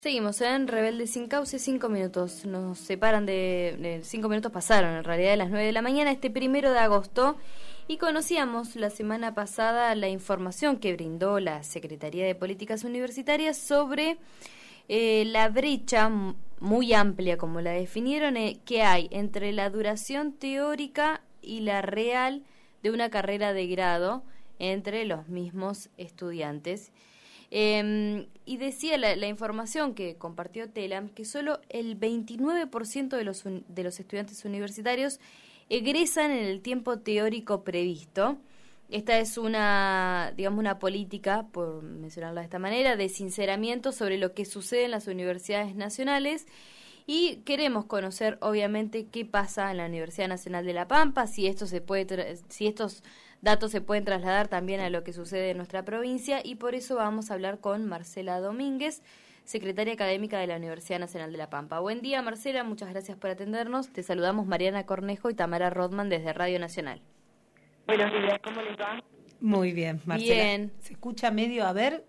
Seguimos en Rebelde Sin Cauce, 5 minutos. Nos separan de 5 minutos pasaron, en realidad, de las 9 de la mañana, este 1 de agosto. Y conocíamos la semana pasada la información que brindó la Secretaría de Políticas Universitarias sobre la brecha muy amplia, como la definieron, que hay entre la duración teórica y la real de una carrera de grado entre los mismos estudiantes. Y decía la información que compartió Telam que solo el 29% de los estudiantes universitarios egresan en el tiempo teórico previsto. Esta es una política, por mencionarla de esta manera, de sinceramiento sobre lo que sucede en las universidades nacionales. Y queremos conocer, obviamente, qué pasa en la Universidad Nacional de La Pampa, si estos datos se pueden trasladar también a lo que sucede en nuestra provincia, y por eso vamos a hablar con Marcela Domínguez, secretaria académica de la Universidad Nacional de La Pampa. Buen día, Marcela, muchas gracias por atendernos. Te saludamos Mariana Cornejo y Tamara Rodman desde Radio Nacional. Buenos días, ¿cómo les va? Muy bien, Marcela. Bien. ¿Se escucha medio? A ver.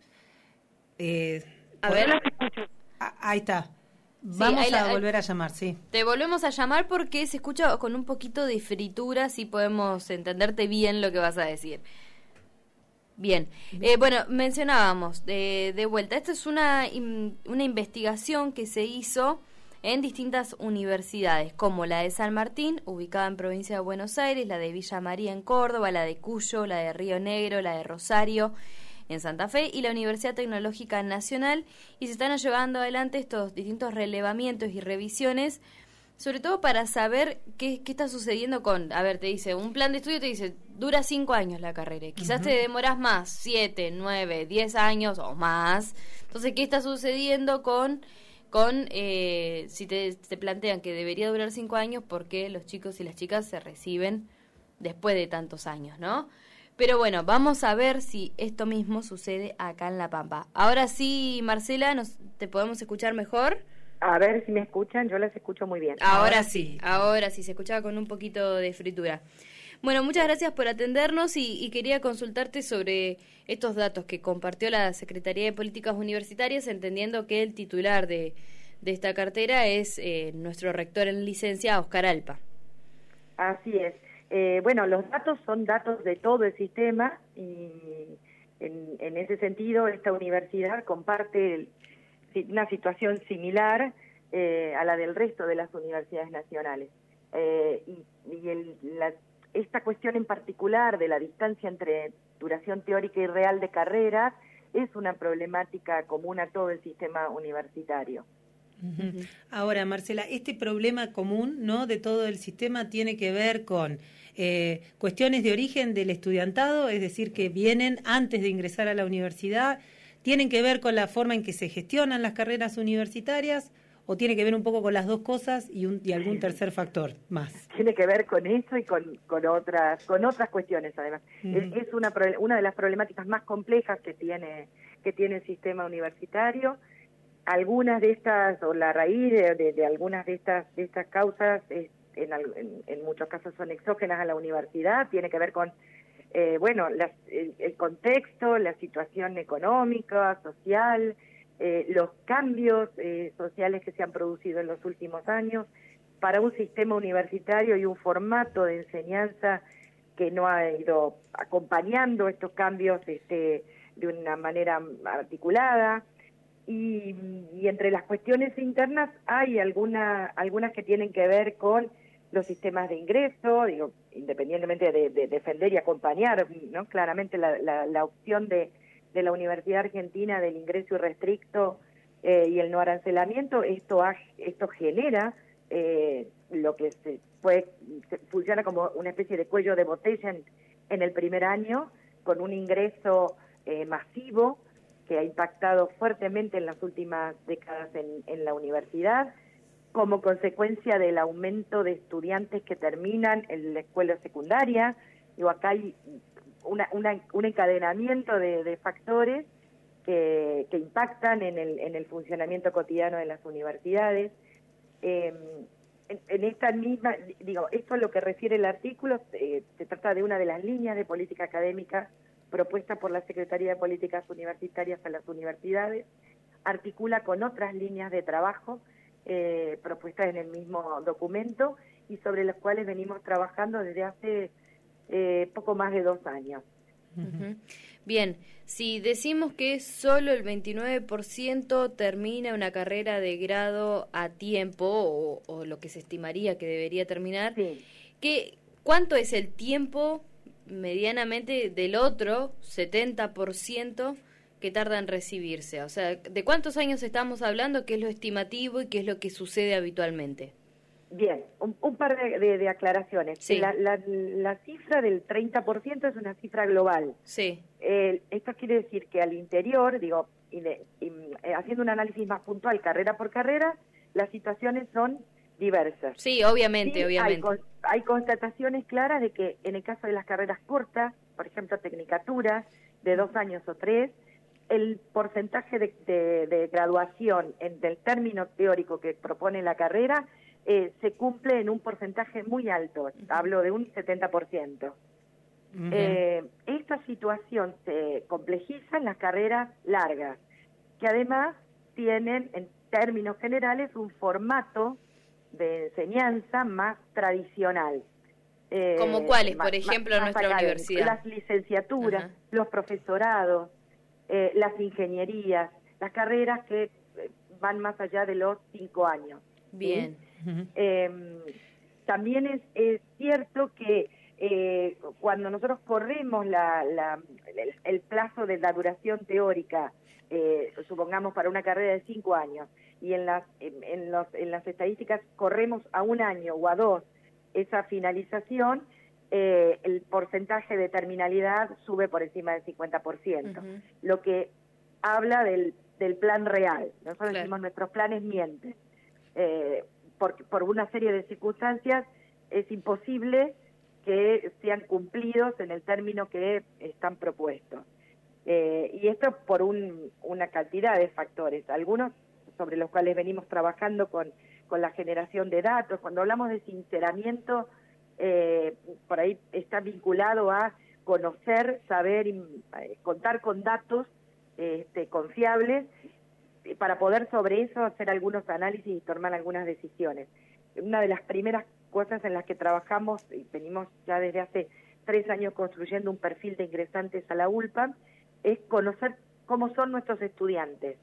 Ahí está. Vamos a volver a llamar, sí. Te volvemos a llamar porque se escucha con un poquito de fritura, si podemos entenderte bien lo que vas a decir. Bien. Bueno, mencionábamos de vuelta, esta es una investigación que se hizo en distintas universidades, como la de San Martín, ubicada en provincia de Buenos Aires, la de Villa María en Córdoba, la de Cuyo, la de Río Negro, la de Rosario en Santa Fe y la Universidad Tecnológica Nacional, y se están llevando adelante estos distintos relevamientos y revisiones, sobre todo para saber qué está sucediendo te dice, un plan de estudio te dice, dura 5 años la carrera, quizás te demoras más, 7, 9, 10 años o más. Entonces, ¿qué está sucediendo si te plantean que debería durar 5 años, porque los chicos y las chicas se reciben después de tantos años, ¿no? Pero bueno, vamos a ver si esto mismo sucede acá en La Pampa. Ahora sí, Marcela, ¿te podemos escuchar mejor? A ver si me escuchan, yo las escucho muy bien. Ahora sí, se escuchaba con un poquito de fritura. Bueno, muchas gracias por atendernos y quería consultarte sobre estos datos que compartió la Secretaría de Políticas Universitarias, entendiendo que el titular de esta cartera es nuestro rector en licencia, Oscar Alpa. Así es. Bueno, los datos son datos de todo el sistema y en ese sentido esta universidad comparte una situación similar a la del resto de las universidades nacionales. Esta cuestión en particular de la distancia entre duración teórica y real de carreras es una problemática común a todo el sistema universitario. Uh-huh. Ahora, Marcela, este problema común, ¿no?, de todo el sistema tiene que ver con cuestiones de origen del estudiantado, es decir, que vienen antes de ingresar a la universidad, tienen que ver con la forma en que se gestionan las carreras universitarias, o tiene que ver un poco con las dos cosas y algún tercer factor más. Tiene que ver con eso y con otras cuestiones, además. Uh-huh. Es una de las problemáticas más complejas que tiene el sistema universitario. Algunas de estas, o la raíz de algunas de estas causas, en muchos casos son exógenas a la universidad, tiene que ver con el contexto, la situación económica, social, los cambios sociales que se han producido en los últimos años para un sistema universitario y un formato de enseñanza que no ha ido acompañando estos cambios de una manera articulada. Y entre las cuestiones internas hay algunas que tienen que ver con los sistemas de ingreso, independientemente de defender y acompañar, ¿no?, claramente la opción de la Universidad Argentina del ingreso irrestricto y el no arancelamiento. Esto genera lo que funciona como una especie de cuello de botella en el primer año, con un ingreso masivo que ha impactado fuertemente en las últimas décadas en la universidad, como consecuencia del aumento de estudiantes que terminan en la escuela secundaria. Acá hay un encadenamiento de factores que impactan en el funcionamiento cotidiano de las universidades. En esta misma, esto es lo que refiere el artículo. Se trata de una de las líneas de política académica propuesta por la Secretaría de Políticas Universitarias a las universidades. articula con otras líneas de trabajo propuestas en el mismo documento y sobre las cuales venimos trabajando desde hace poco más de 2 años. Uh-huh. Bien, si decimos que solo el 29% termina una carrera de grado a tiempo o lo que se estimaría que debería terminar, sí. ¿Cuánto es el tiempo medianamente del otro 70% que tarda en recibirse? O sea, ¿de cuántos años estamos hablando? ¿Qué es lo estimativo y qué es lo que sucede habitualmente? Bien, un par de aclaraciones. Sí. La cifra del 30% es una cifra global. Sí. Esto quiere decir que al interior, haciendo un análisis más puntual, carrera por carrera, las situaciones son diversas. Sí, obviamente, Sí, obviamente. Hay constataciones claras de que en el caso de las carreras cortas, por ejemplo, tecnicaturas de 2 años o 3, el porcentaje de graduación del término teórico que propone la carrera se cumple en un porcentaje muy alto, hablo de un 70%. Esta situación se complejiza en las carreras largas, que además tienen, en términos generales, un formato de enseñanza más tradicional. ¿Como cuáles, por ejemplo, en nuestra universidad? Las licenciaturas, los profesorados, las ingenierías, las carreras que van más allá de los 5 años. Bien. ¿Sí? También es cierto que cuando nosotros corremos el plazo de la duración teórica, supongamos para una carrera de 5 años, y en las estadísticas corremos a 1 año o a 2 esa finalización, el porcentaje de terminalidad sube por encima del 50%, lo que habla del plan real. Nosotros decimos nuestros planes mienten. Por una serie de circunstancias es imposible que sean cumplidos en el término que están propuestos. Y esto por una cantidad de factores, algunos sobre los cuales venimos trabajando con la generación de datos. Cuando hablamos de sinceramiento, por ahí está vinculado a conocer, saber y contar con datos confiables para poder sobre eso hacer algunos análisis y tomar algunas decisiones. Una de las primeras cosas en las que trabajamos, y venimos ya desde hace 3 años construyendo un perfil de ingresantes a la ULPAM, es conocer cómo son nuestros estudiantes.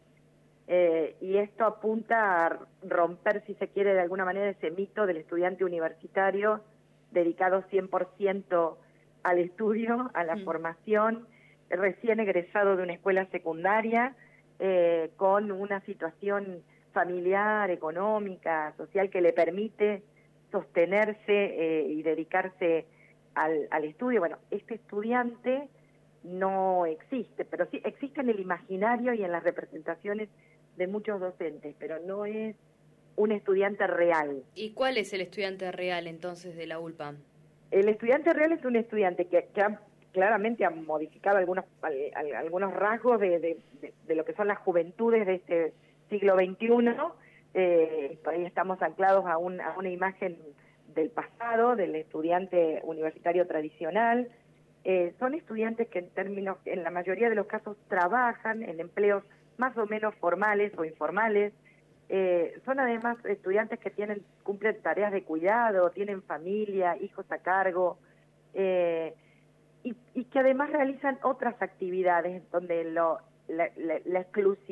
Y esto apunta a romper, si se quiere, de alguna manera ese mito del estudiante universitario dedicado 100% al estudio, a la formación, recién egresado de una escuela secundaria, con una situación familiar, económica, social que le permite sostenerse y dedicarse al estudio. Bueno, este estudiante no existe, pero sí existe en el imaginario y en las representaciones de muchos docentes, pero no es un estudiante real. ¿Y cuál es el estudiante real entonces de la ULPAM? El estudiante real es un estudiante que claramente ha modificado algunos rasgos de lo que son las juventudes de este siglo XXI. Por ahí estamos anclados a una imagen del pasado, del estudiante universitario tradicional. Son estudiantes que en la mayoría de los casos trabajan en empleos más o menos formales o informales. Son además estudiantes que cumplen tareas de cuidado, tienen familia, hijos a cargo, y que además realizan otras actividades donde la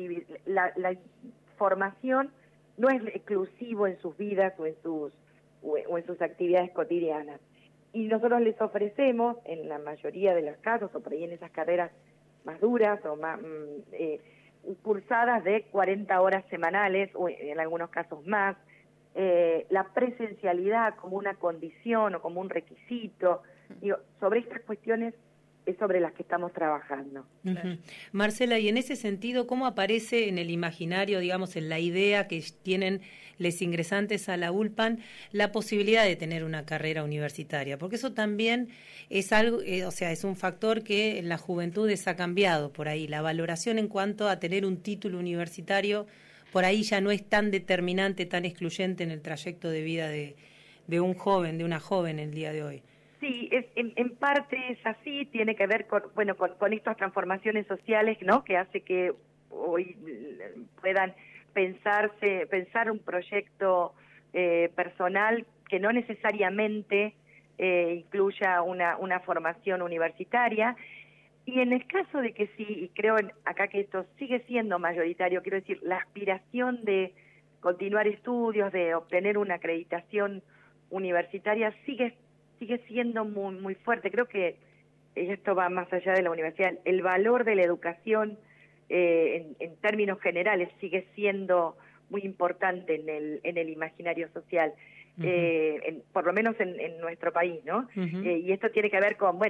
formación no es exclusivo en sus vidas o en sus actividades cotidianas. Y nosotros les ofrecemos, en la mayoría de los casos, o por ahí en esas carreras más duras o más cursadas de 40 horas semanales, o en algunos casos más, la presencialidad como una condición o como un requisito. Sobre estas cuestiones es sobre las que estamos trabajando. Marcela, y en ese sentido, ¿cómo aparece en el imaginario, digamos, en la idea que tienen los ingresantes a la ULPAM, la posibilidad de tener una carrera universitaria? Porque eso también es algo, es un factor que en las juventudes ha cambiado por ahí. La valoración en cuanto a tener un título universitario, por ahí ya no es tan determinante, tan excluyente en el trayecto de vida de un joven, de una joven el día de hoy. Sí, en parte es así, tiene que ver con estas transformaciones sociales, ¿no? Que hace que hoy puedan pensar un proyecto personal que no necesariamente incluya una formación universitaria. Y en el caso de que sí, y creo acá que esto sigue siendo mayoritario, quiero decir, la aspiración de continuar estudios, de obtener una acreditación universitaria sigue siendo muy, muy fuerte. Creo que esto va más allá de la universidad. El valor de la educación en términos generales sigue siendo muy importante en el imaginario social. Por lo menos en nuestro país, ¿no? Y esto tiene que ver con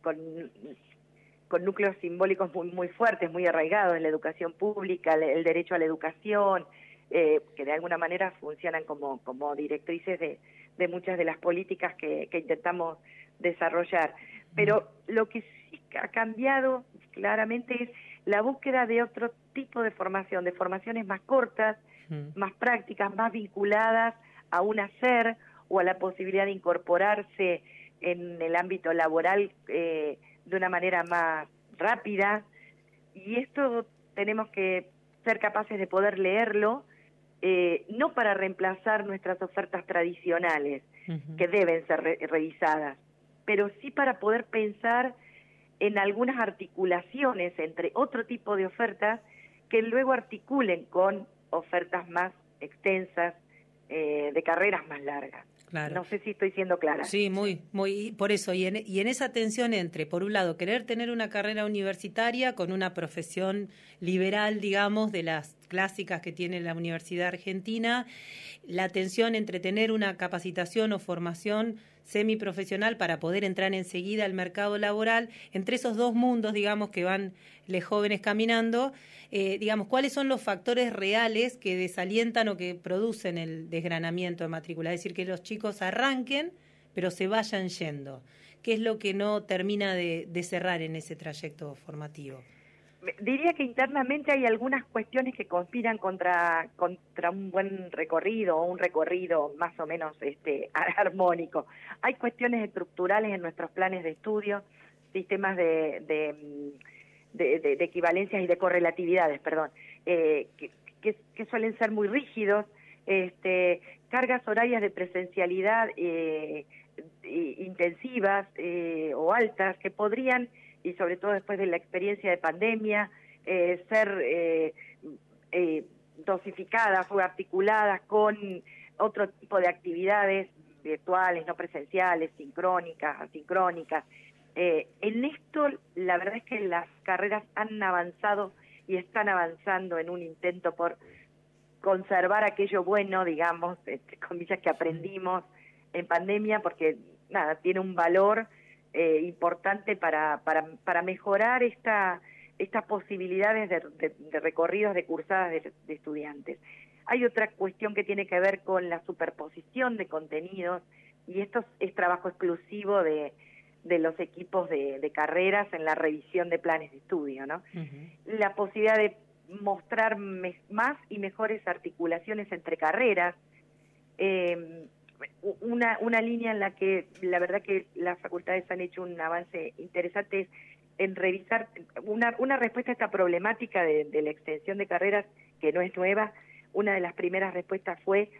núcleos simbólicos muy, muy fuertes, muy arraigados en la educación pública, el derecho a la educación, que de alguna manera funcionan como directrices de muchas de las políticas que intentamos desarrollar. Pero lo que sí ha cambiado claramente es la búsqueda de otro tipo de formación, de formaciones más cortas, más prácticas, más vinculadas a un hacer o a la posibilidad de incorporarse en el ámbito laboral de una manera más rápida, y esto tenemos que ser capaces de poder leerlo, no para reemplazar nuestras ofertas tradicionales, que deben ser revisadas, pero sí para poder pensar en algunas articulaciones entre otro tipo de ofertas que luego articulen con ofertas más extensas, de carreras más largas. Claro. No sé si estoy siendo clara. Sí, muy, por eso, y en esa tensión entre, por un lado, querer tener una carrera universitaria con una profesión liberal, digamos, de las clásicas que tiene la Universidad Argentina, la tensión entre tener una capacitación o formación semiprofesional para poder entrar enseguida al mercado laboral, entre esos dos mundos, digamos, que van los jóvenes caminando, digamos, ¿cuáles son los factores reales que desalientan o que producen el desgranamiento de matrícula? Es decir, que los chicos arranquen, pero se vayan yendo. ¿Qué es lo que no termina de cerrar en ese trayecto formativo? Diría que internamente hay algunas cuestiones que conspiran contra un buen recorrido, o un recorrido más o menos armónico. Hay cuestiones estructurales en nuestros planes de estudio, sistemas de equivalencias y de correlatividades, que suelen ser muy rígidos, cargas horarias de presencialidad intensivas o altas que podrían, y sobre todo después de la experiencia de pandemia, ser dosificadas o articuladas con otro tipo de actividades virtuales, no presenciales, sincrónicas, asincrónicas. En esto, la verdad es que las carreras han avanzado y están avanzando en un intento por conservar aquello bueno, digamos, comillas, que aprendimos en pandemia, porque nada, tiene un valor importante para mejorar estas posibilidades de recorridos, de cursadas de estudiantes. Hay otra cuestión que tiene que ver con la superposición de contenidos, y esto es trabajo exclusivo de los equipos de carreras en la revisión de planes de estudio, ¿no? La posibilidad de mostrar más y mejores articulaciones entre carreras, una línea en la que la verdad que las facultades han hecho un avance interesante es en revisar una respuesta a esta problemática de la extensión de carreras, que no es nueva. Una de las primeras respuestas fue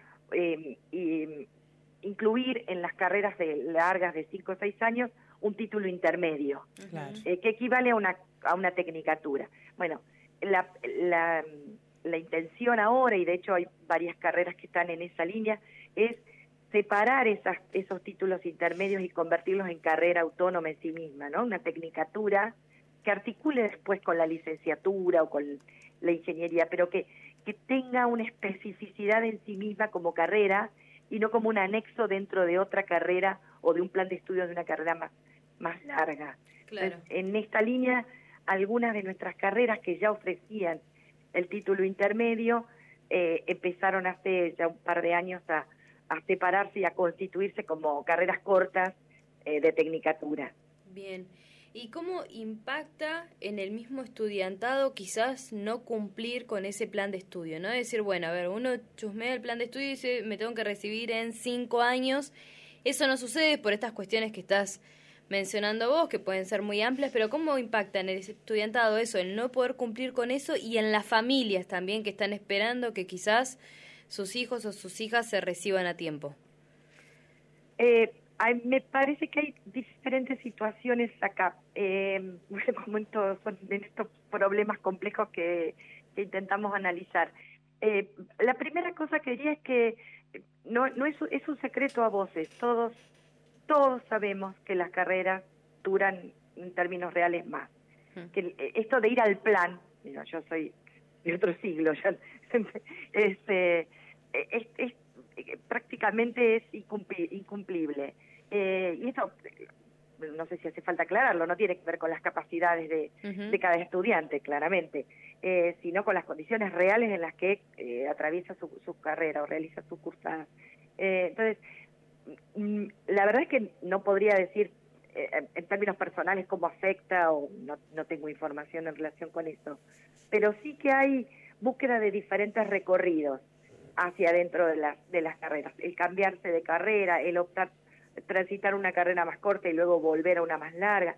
incluir en las carreras largas de 5 o 6 años un título intermedio, que equivale a una tecnicatura. Bueno, la intención ahora, y de hecho hay varias carreras que están en esa línea, es separar esos títulos intermedios y convertirlos en carrera autónoma en sí misma, ¿no? Una tecnicatura que articule después con la licenciatura o con la ingeniería, pero que tenga una especificidad en sí misma como carrera y no como un anexo dentro de otra carrera o de un plan de estudios de una carrera más larga. Claro. Entonces, en esta línea, algunas de nuestras carreras que ya ofrecían el título intermedio empezaron hace ya un par de años a separarse y a constituirse como carreras cortas de tecnicatura. Bien. ¿Y cómo impacta en el mismo estudiantado quizás no cumplir con ese plan de estudio, ¿no? Decir, bueno, a ver, uno chusmea el plan de estudio y dice, me tengo que recibir en 5 años. Eso no sucede por estas cuestiones que estás mencionando vos, que pueden ser muy amplias, pero ¿cómo impacta en el estudiantado eso, el no poder cumplir con eso, y en las familias también que están esperando que quizás sus hijos o sus hijas se reciban a tiempo? Me parece que hay diferentes situaciones acá, como en estos problemas complejos que intentamos analizar. La primera cosa que diría es que no es un secreto a voces, todos sabemos que las carreras duran en términos reales más. Que esto de ir al plan, yo soy de otro siglo, ya, prácticamente es incumplible. Y esto, no sé si hace falta aclararlo, no tiene que ver con las capacidades de cada estudiante, claramente, sino con las condiciones reales en las que atraviesa su carrera o realiza su cursada. Entonces, la verdad es que no podría decir en términos personales cómo afecta, o no tengo información en relación con eso, pero sí que hay búsqueda de diferentes recorridos hacia adentro de las carreras, el cambiarse de carrera, el transitar una carrera más corta y luego volver a una más larga.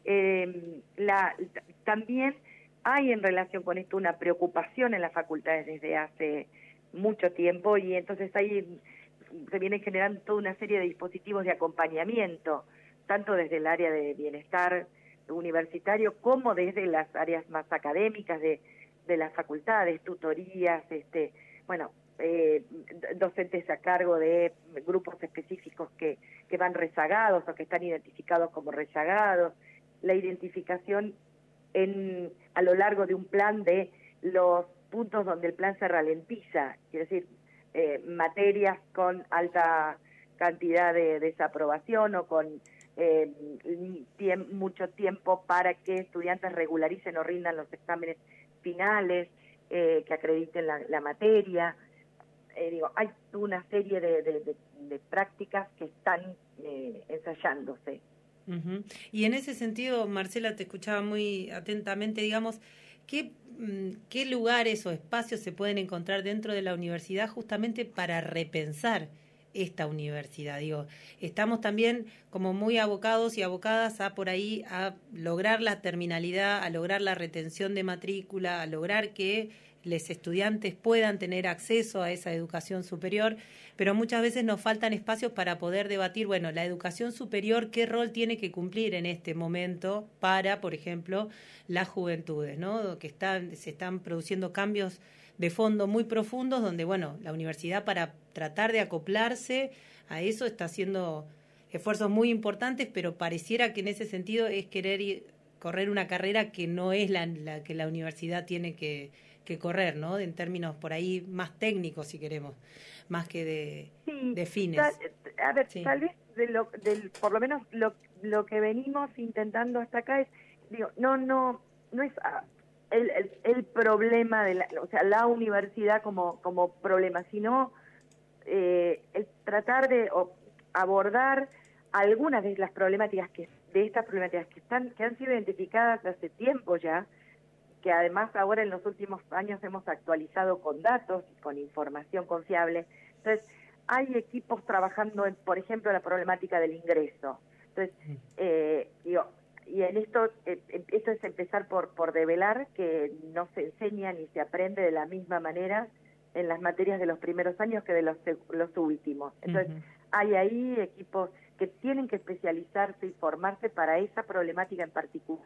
También hay en relación con esto una preocupación en las facultades desde hace mucho tiempo, y entonces ahí se vienen generando toda una serie de dispositivos de acompañamiento, tanto desde el área de bienestar universitario como desde las áreas más académicas de las facultades, tutorías, docentes a cargo de grupos específicos que van rezagados o que están identificados como rezagados, la identificación a lo largo de un plan de los puntos donde el plan se ralentiza, es decir, materias con alta cantidad de desaprobación o con mucho tiempo para que estudiantes regularicen o rindan los exámenes finales, que acrediten la materia. Hay una serie de prácticas que están ensayándose. Uh-huh. Y en ese sentido, Marcela, te escuchaba muy atentamente, digamos, ¿qué lugares o espacios se pueden encontrar dentro de la universidad justamente para repensar esta universidad? Estamos también como muy abocados y abocadas a lograr la terminalidad, a lograr la retención de matrícula, a lograr que los estudiantes puedan tener acceso a esa educación superior, pero muchas veces nos faltan espacios para poder debatir, la educación superior, ¿qué rol tiene que cumplir en este momento para, por ejemplo, las juventudes, ¿no? Que se están produciendo cambios de fondo muy profundos, donde, la universidad, para tratar de acoplarse a eso, está haciendo esfuerzos muy importantes, pero pareciera que en ese sentido es querer correr una carrera que no es la que la universidad tiene que correr, ¿no? En términos por ahí más técnicos, si queremos, más que de fines. Sí. Tal vez por lo menos lo que venimos intentando hasta acá es, no es el problema de la universidad como problema, sino el tratar de abordar algunas de las problemáticas que han sido identificadas hace tiempo ya, que además ahora en los últimos años hemos actualizado con datos y con información confiable. Entonces, hay equipos trabajando en, por ejemplo, la problemática del ingreso. Entonces, y en esto es empezar por develar que no se enseña ni se aprende de la misma manera en las materias de los primeros años que de los últimos. Entonces, hay ahí equipos que tienen que especializarse y formarse para esa problemática en particular.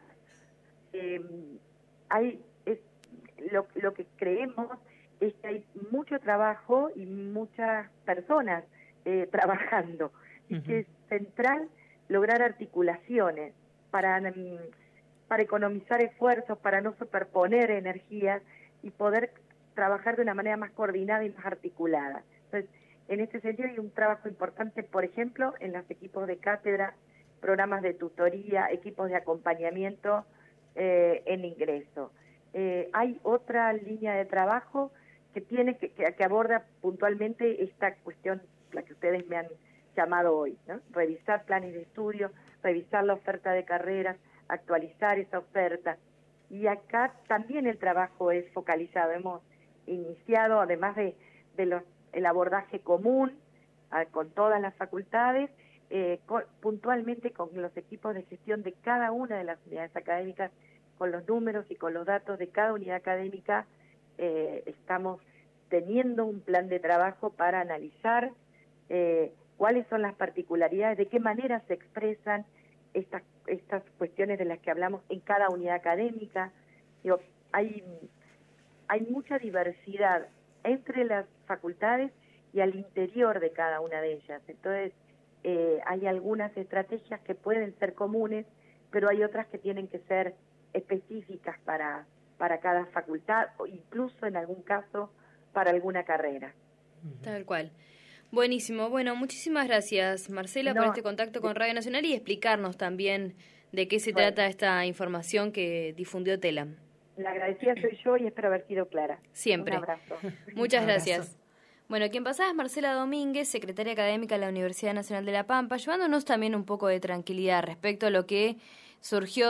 Lo que creemos es que hay mucho trabajo y muchas personas trabajando, y que es central lograr articulaciones para economizar esfuerzos, para no superponer energías y poder trabajar de una manera más coordinada y más articulada. Entonces, en este sentido hay un trabajo importante, por ejemplo, en los equipos de cátedra, programas de tutoría, equipos de acompañamiento en ingreso. Hay otra línea de trabajo que aborda puntualmente esta cuestión, la que ustedes me han llamado hoy, ¿no? Revisar planes de estudio, revisar la oferta de carreras, actualizar esa oferta. Y acá también el trabajo es focalizado. Hemos iniciado, además de el abordaje común con todas las facultades, puntualmente con los equipos de gestión de cada una de las unidades académicas, con los números y con los datos de cada unidad académica, estamos teniendo un plan de trabajo para analizar cuáles son las particularidades, de qué manera se expresan estas cuestiones de las que hablamos en cada unidad académica. Digo, hay mucha diversidad entre las facultades y al interior de cada una de ellas. Entonces, hay algunas estrategias que pueden ser comunes, pero hay otras que tienen que ser específicas para cada facultad, o incluso en algún caso para alguna carrera. Tal cual. Buenísimo. Bueno, muchísimas gracias, Marcela, por este contacto con Radio Nacional y explicarnos también de qué se trata esta información que difundió TELAM. La agradecida soy yo y espero haber sido clara. Siempre. Un abrazo. Muchas gracias. Bueno, quien pasaba es Marcela Domínguez, secretaria académica de la Universidad Nacional de La Pampa, llevándonos también un poco de tranquilidad respecto a lo que surgió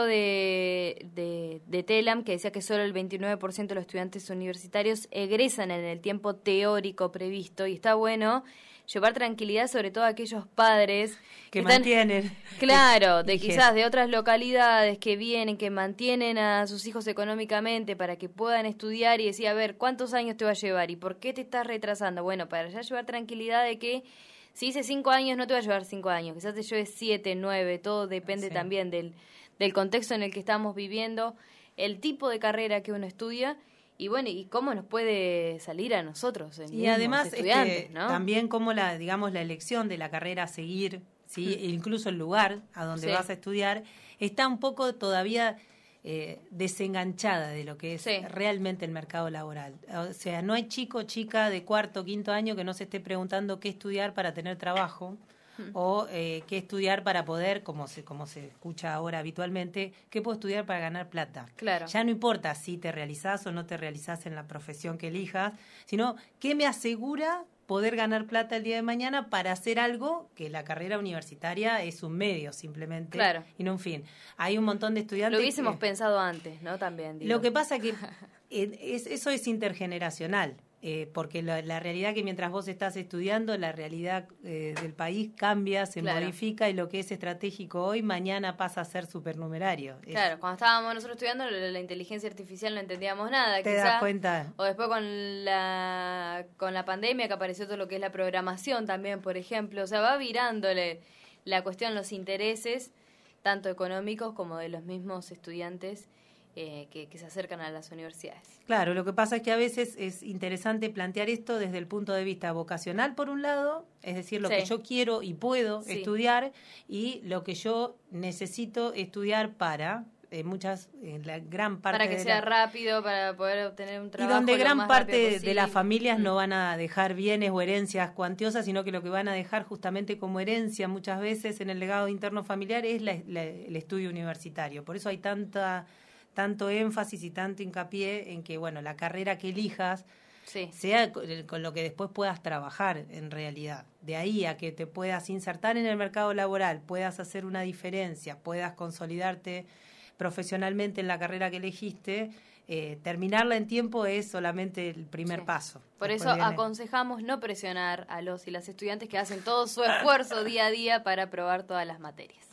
de TELAM, que decía que solo el 29% de los estudiantes universitarios egresan en el tiempo teórico previsto, y está bueno llevar tranquilidad sobre todo a aquellos padres que mantienen. Claro, de quizás de otras localidades que vienen, que mantienen a sus hijos económicamente para que puedan estudiar y decir, a ver, ¿cuántos años te va a llevar? ¿Y por qué te estás retrasando? Bueno, para ya llevar tranquilidad de que si dice 5 años, no te va a llevar 5 años, quizás te lleve 7, 9, todo depende también del contexto en el que estamos viviendo, el tipo de carrera que uno estudia y bueno, y cómo nos puede salir a nosotros y además estudiantes, ¿no? También cómo la elección de la carrera a seguir, ¿sí? Incluso el lugar a donde vas a estudiar está un poco todavía desenganchada de lo que es realmente el mercado laboral. O sea, no hay chico o chica de 4º o 5º año que no se esté preguntando qué estudiar para tener trabajo o qué estudiar para poder, como se escucha ahora habitualmente, qué puedo estudiar para ganar plata. Claro. Ya no importa si te realizás o no te realizás en la profesión que elijas, sino qué me asegura poder ganar plata el día de mañana para hacer algo que la carrera universitaria es un medio simplemente y no un fin. Hay un montón de estudiantes. Lo hubiésemos pensado antes, ¿no? También. Digo. Lo que pasa que eso es intergeneracional. Porque la realidad que mientras vos estás estudiando, la realidad del país cambia, se modifica y lo que es estratégico hoy, mañana pasa a ser supernumerario. Claro, cuando estábamos nosotros estudiando la inteligencia artificial no entendíamos nada. ¿Te das cuenta? O después con la pandemia que apareció todo lo que es la programación también, por ejemplo. O sea, va virándole la cuestión, los intereses, tanto económicos como de los mismos estudiantes que se acercan a las universidades. Claro, lo que pasa es que a veces es interesante plantear esto desde el punto de vista vocacional, por un lado, es decir, lo que yo quiero y puedo estudiar, y lo que yo necesito estudiar para la gran parte para que sea rápido, para poder obtener un trabajo. Y donde gran parte de las familias familias no van a dejar bienes o herencias cuantiosas, sino que lo que van a dejar justamente como herencia muchas veces en el legado interno familiar es el estudio universitario. Por eso hay tanto énfasis y tanto hincapié en que, bueno, la carrera que elijas sea con lo que después puedas trabajar en realidad. De ahí a que te puedas insertar en el mercado laboral, puedas hacer una diferencia, puedas consolidarte profesionalmente en la carrera que elegiste, terminarla en tiempo es solamente el primer paso. Por eso aconsejamos no presionar a los y las estudiantes que hacen todo su esfuerzo día a día para aprobar todas las materias.